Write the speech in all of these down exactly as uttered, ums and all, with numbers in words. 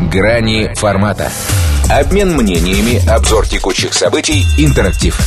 Грани формата. Обмен мнениями, обзор текущих событий, интерактив.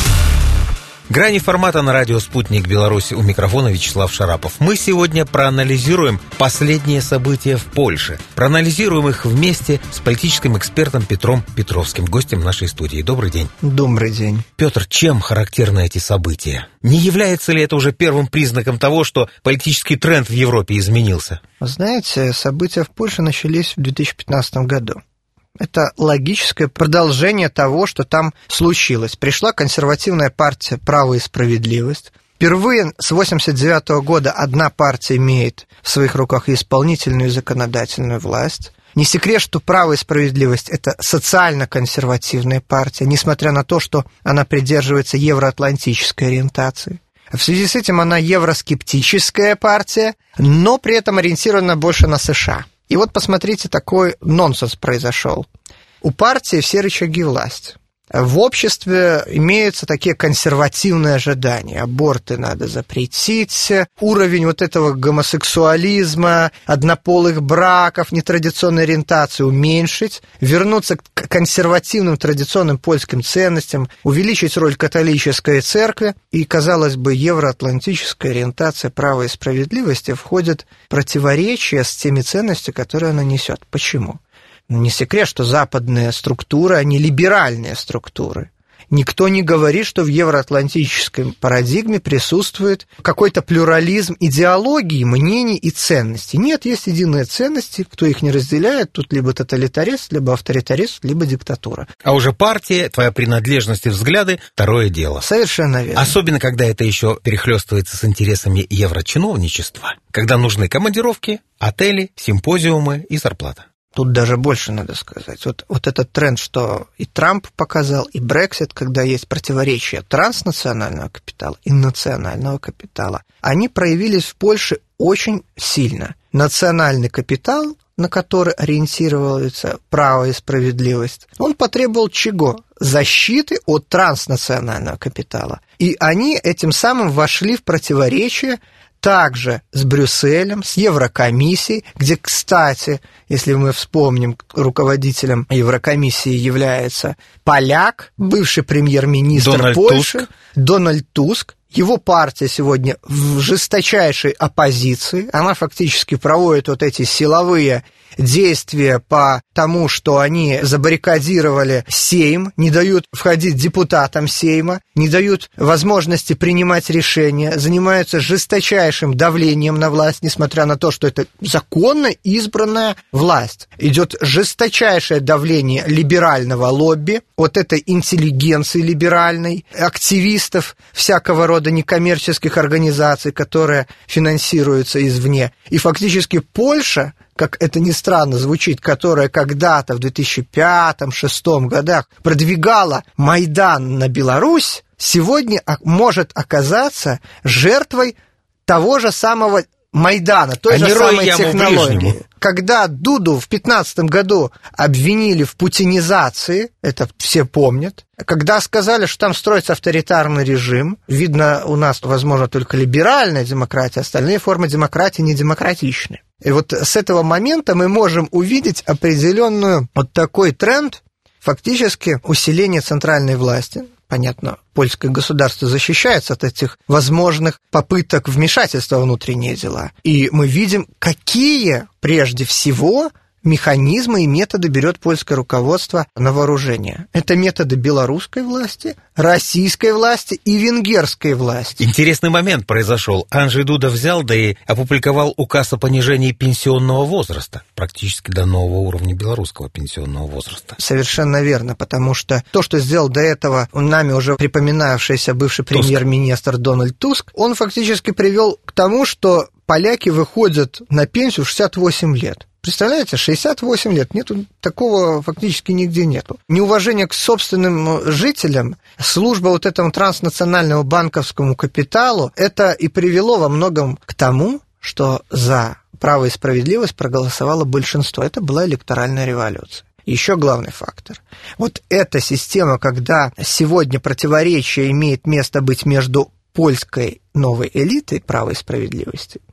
Грани формата на радио «Спутник Беларусь». У микрофона Вячеслав Шарапов. Мы сегодня проанализируем последние события в Польше. Проанализируем их вместе с политическим экспертом Петром Петровским, гостем нашей студии. Добрый день. Добрый день. Петр, чем характерны эти события? Не является ли это уже первым признаком того, что политический тренд в Европе изменился? Вы знаете, события в Польше начались в две тысячи пятнадцатом году. Это логическое продолжение того, что там случилось. Пришла консервативная партия «Право и справедливость». Впервые с восемьдесят девятого года одна партия имеет в своих руках и исполнительную, и законодательную власть. Не секрет, что «Право и справедливость» — это социально-консервативная партия, несмотря на то, что она придерживается евроатлантической ориентации. В связи с этим она евроскептическая партия, но при этом ориентирована больше на США. И вот посмотрите, такой нонсенс произошел. У партии все рычаги власти. В обществе имеются такие консервативные ожидания. Аборты надо запретить, уровень вот этого гомосексуализма, однополых браков, нетрадиционной ориентации уменьшить, вернуться к консервативным традиционным польским ценностям, увеличить роль католической церкви. И, казалось бы, евроатлантическая ориентация «Права и справедливости» входит в противоречие с теми ценностями, которые она несет. Почему? Не секрет, что западные структуры, они либеральные структуры. Никто не говорит, что в евроатлантической парадигме присутствует какой-то плюрализм идеологии, мнений и ценностей. Нет, есть единые ценности, кто их не разделяет, тут либо тоталитаризм, либо авторитаризм, либо диктатура. А уже партия, твоя принадлежность и взгляды – второе дело. Совершенно верно. Особенно, когда это еще перехлестывается с интересами еврочиновничества, когда нужны командировки, отели, симпозиумы и зарплата. Тут даже больше надо сказать. Вот, вот этот тренд, что и Трамп показал, и Брексит, когда есть противоречие транснационального капитала и национального капитала, они проявились в Польше очень сильно. Национальный капитал, на который ориентировывается право и справедливость, он потребовал чего? Защиты от транснационального капитала. И они этим самым вошли в противоречие также с Брюсселем, с Еврокомиссией, где, кстати, если мы вспомним, руководителем Еврокомиссии является поляк, бывший премьер-министр Дональд Польши, Туск. Дональд Туск. Его партия сегодня в жесточайшей оппозиции, она фактически проводит вот эти силовые действия по тому, что они забаррикадировали Сейм, не дают входить депутатам Сейма, не дают возможности принимать решения, занимаются жесточайшим давлением на власть, несмотря на то, что это законно избранная власть. Идет жесточайшее давление либерального лобби, вот этой интеллигенции либеральной, активистов всякого рода некоммерческих организаций, которые финансируются извне. И фактически Польша, как это ни странно звучит, которая когда-то в две тысячи пятом — две тысячи шестом годах продвигала Майдан на Беларусь, сегодня может оказаться жертвой того же самого Майдана, той а же самой технологии. Ближнему. Когда Дуду в две тысячи пятнадцатом году обвинили в путинизации, это все помнят, когда сказали, что там строится авторитарный режим, видно, у нас, возможно, только либеральная демократия, остальные формы демократии не демократичны. И вот с этого момента мы можем увидеть определенную вот такой тренд, фактически усиление центральной власти. Понятно, польское государство защищается от этих возможных попыток вмешательства в внутренние дела. И мы видим, какие, прежде всего, механизмы и методы берет польское руководство на вооружение. Это методы белорусской власти, российской власти и венгерской власти. Интересный момент произошел. Анджей Дуда взял, да и опубликовал указ о понижении пенсионного возраста, практически до нового уровня белорусского пенсионного возраста. Совершенно верно, потому что то, что сделал до этого нами уже припоминавшийся бывший Туск. премьер-министр Дональд Туск, он фактически привел к тому, что поляки выходят на пенсию в шестьдесят восемь лет. Представляете, шестьдесят восемь лет, нету, такого фактически нигде нету. Неуважение к собственным жителям, служба вот этому транснациональному банковскому капиталу, это и привело во многом к тому, что за право и справедливость проголосовало большинство. Это была электоральная революция. Еще главный фактор. Вот эта система, когда сегодня противоречие имеет место быть между польской новой элитой права и справедливости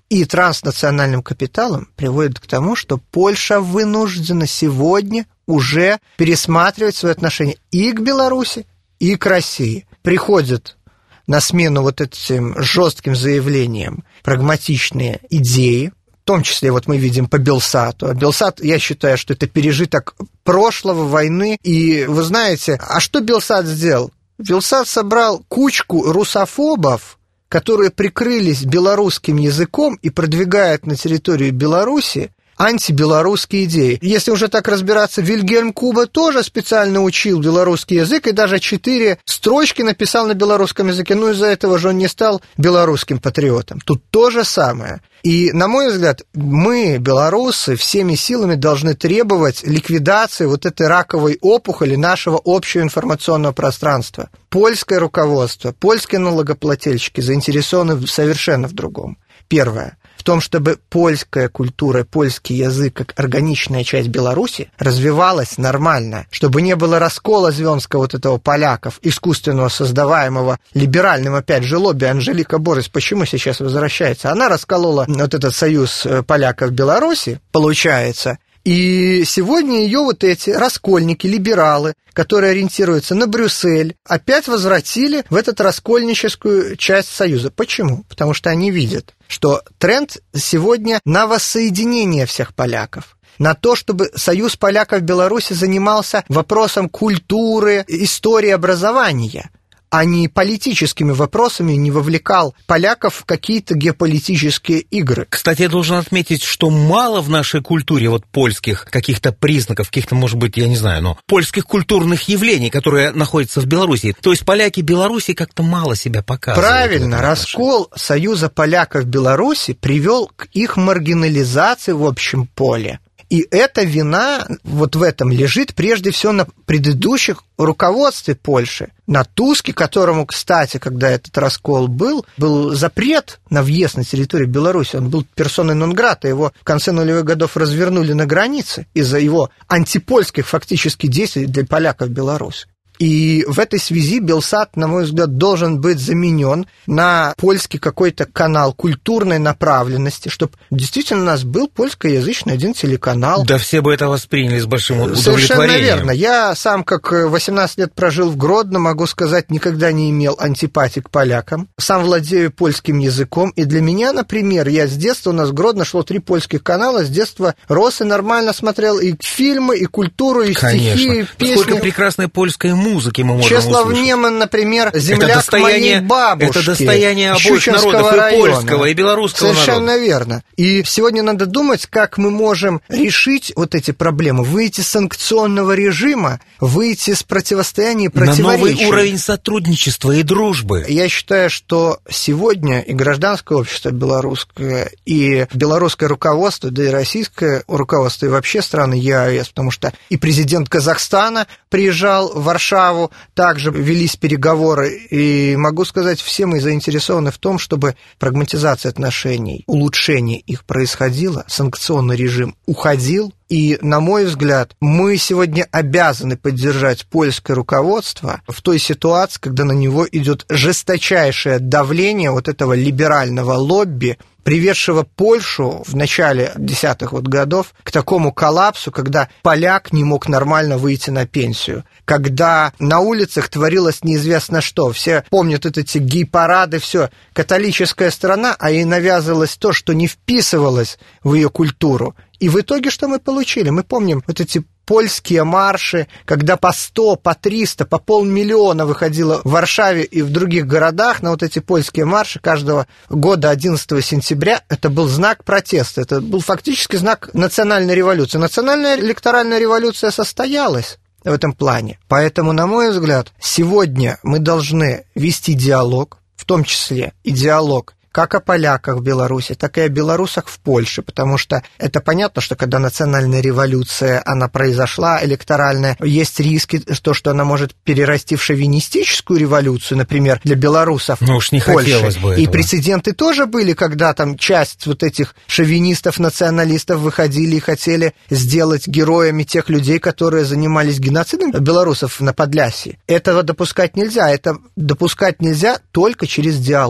и транснациональным капиталом приводит к тому, что Польша вынуждена сегодня уже пересматривать свои отношения и к Беларуси, и к России. Приходят на смену вот этим жестким заявлениям прагматичные идеи, в том числе вот мы видим по Белсату. А Белсат, я считаю, что это пережиток прошлого, войны. И вы знаете, а что Белсат сделал? Белсат собрал кучку русофобов, которые прикрылись белорусским языком и продвигают на территорию Беларуси антибелорусские идеи. Если уже так разбираться, Вильгельм Куба тоже специально учил белорусский язык и даже четыре строчки написал на белорусском языке, но из-за этого же он не стал белорусским патриотом. Тут то же самое. И, на мой взгляд, мы, белорусы, всеми силами должны требовать ликвидации вот этой раковой опухоли нашего общего информационного пространства. Польское руководство, польские налогоплательщики заинтересованы совершенно в другом. Первое. В том, чтобы польская культура, польский язык, как органичная часть Беларуси, развивалась нормально, чтобы не было раскола звенского вот этого поляков, искусственного, создаваемого либеральным, опять же, лобби. Анжелика Борис почему сейчас возвращается? Она расколола вот этот союз поляков в Беларуси, получается. И сегодня ее вот эти раскольники, либералы, которые ориентируются на Брюссель, опять возвратили в эту раскольническую часть Союза. Почему? Потому что они видят, что тренд сегодня на воссоединение всех поляков, на то, чтобы Союз поляков в Беларуси занимался вопросом культуры, истории, образования, а не политическими вопросами, не вовлекал поляков в какие-то геополитические игры. Кстати, я должен отметить, что мало в нашей культуре вот польских каких-то признаков, каких-то, может быть, я не знаю, но польских культурных явлений, которые находятся в Беларуси. То есть поляки Беларуси как-то мало себя показывают. Правильно, раскол Союза поляков в Беларуси привел к их маргинализации в общем поле. И эта вина вот в этом лежит прежде всего на предыдущих руководстве Польши, на Туске, которому, кстати, когда этот раскол был, был запрет на въезд на территорию Беларуси, он был персоной нон-грата, его в конце нулевых годов развернули на границе из-за его антипольских фактически действий для поляков в Беларуси. И в этой связи Белсат, на мой взгляд, должен быть заменен на польский какой-то канал культурной направленности, чтобы действительно у нас был польскоязычный один телеканал. Да все бы это восприняли с большим удовлетворением. Совершенно верно. Я сам, как восемнадцать лет прожил в Гродно, могу сказать, никогда не имел антипатии к полякам. Сам владею польским языком, и для меня, например, я с детства, у нас в Гродно шло три польских канала, с детства рос и нормально смотрел и фильмы, и культуру, и Конечно. стихи, и песни. Сколько прекрасной польской музыки. Музыки мы можем Чеслав услышать. Неман, например, земляк моей бабушки. Это достояние обоих народов, и польского, и белорусского Совершенно народа. верно. И сегодня надо думать, как мы можем решить вот эти проблемы, выйти из санкционного режима, выйти из противостояния и противоречий. На новый уровень сотрудничества и дружбы. Я считаю, что сегодня и гражданское общество белорусское, и белорусское руководство, да и российское руководство, и вообще страны ЕАЭС, потому что и президент Казахстана приезжал в Варшаву, также велись переговоры, и могу сказать, все мы заинтересованы в том, чтобы прагматизация отношений, улучшение их происходило, санкционный режим уходил, и, на мой взгляд, мы сегодня обязаны поддержать польское руководство в той ситуации, когда на него идет жесточайшее давление вот этого либерального лобби, приведшего Польшу в начале десятых вот годов к такому коллапсу, когда поляк не мог нормально выйти на пенсию, когда на улицах творилось неизвестно что. Все помнят вот эти гей-парады, все, католическая страна, а ей навязывалось то, что не вписывалось в ее культуру. И в итоге что мы получили? Мы помним вот эти польские марши, когда по сто, по триста, по полмиллиона выходило в Варшаве и в других городах на вот эти польские марши каждого года одиннадцатого сентября. Это был знак протеста, это был фактически знак национальной революции. Национальная электоральная революция состоялась в этом плане. Поэтому, на мой взгляд, сегодня мы должны вести диалог, в том числе и диалог как о поляках в Беларуси, так и о белорусах в Польше, потому что это понятно, что когда национальная революция, она произошла, электоральная, есть риски, то, что она может перерасти в шовинистическую революцию, например, для белорусов ну уж не Польши. Хотелось бы этого. И прецеденты тоже были, когда там часть вот этих шовинистов, националистов выходили и хотели сделать героями тех людей, которые занимались геноцидом белорусов на Подлясье. Этого допускать нельзя. Это допускать нельзя только через диалог.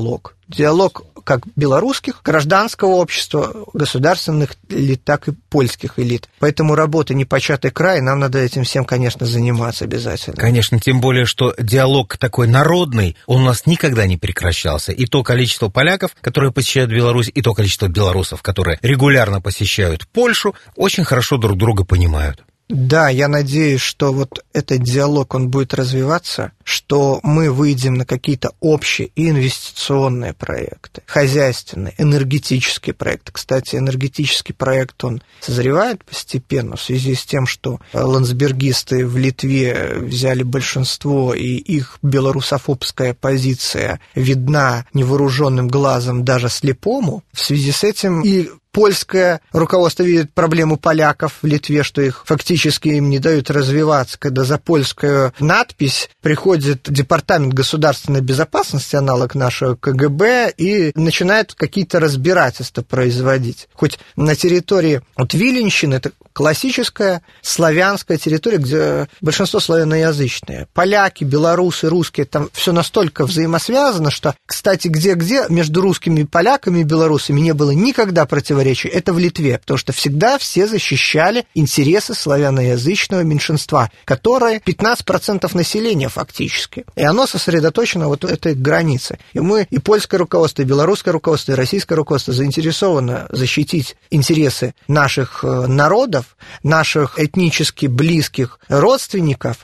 Диалог как белорусских, гражданского общества, государственных элит, так и польских элит. Поэтому работа непочатый край, нам надо этим всем, конечно, заниматься обязательно. Конечно, тем более, что диалог такой народный, он у нас никогда не прекращался. И то количество поляков, которые посещают Беларусь, и то количество белорусов, которые регулярно посещают Польшу, очень хорошо друг друга понимают. Да, я надеюсь, что вот этот диалог, он будет развиваться, что мы выйдем на какие-то общие инвестиционные проекты, хозяйственные, энергетические проекты. Кстати, энергетический проект, он созревает постепенно в связи с тем, что ландсбергисты в Литве взяли большинство, и их белорусофобская позиция видна невооруженным глазом даже слепому. В связи с этим и польское руководство видит проблему поляков в Литве, что их фактически им не дают развиваться, когда за польскую надпись приходит Департамент государственной безопасности, аналог нашего ка гэ бэ, и начинает какие-то разбирательства производить. Хоть на территории вот Виленщины, это классическая славянская территория, где большинство славяноязычные. Поляки, белорусы, русские, там все настолько взаимосвязано, что, кстати, где-где между русскими, поляками и белорусами не было никогда противоречий. Это в Литве, потому что всегда все защищали интересы славяноязычного меньшинства, которое пятнадцать процентов населения фактически. И оно сосредоточено вот в этой границе. И мы, и польское руководство, и белорусское руководство, и российское руководство заинтересовано защитить интересы наших народов, наших этнически близких родственников,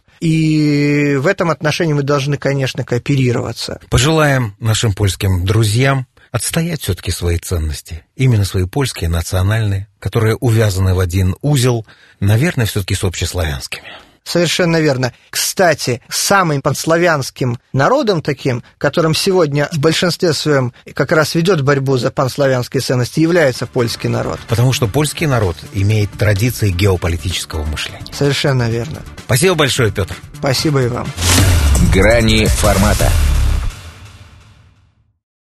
и в этом отношении мы должны, конечно, кооперироваться. Пожелаем нашим польским друзьям отстоять все-таки свои ценности, именно свои польские, национальные, которые увязаны в один узел, наверное, все-таки с общеславянскими. Совершенно верно. Кстати, самым панславянским народом таким, которым сегодня в большинстве своем как раз ведет борьбу за панславянские ценности, является польский народ. Потому что польский народ имеет традиции геополитического мышления. Совершенно верно. Спасибо большое, Петр. Спасибо и вам. Грани формата.